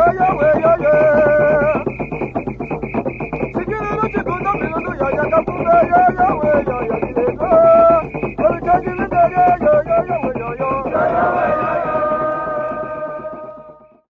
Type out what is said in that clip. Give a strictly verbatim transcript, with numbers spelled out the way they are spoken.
ya we ya ya. Sikiri no chikundo milundo ya ya kakumbe ya ya we ya ya.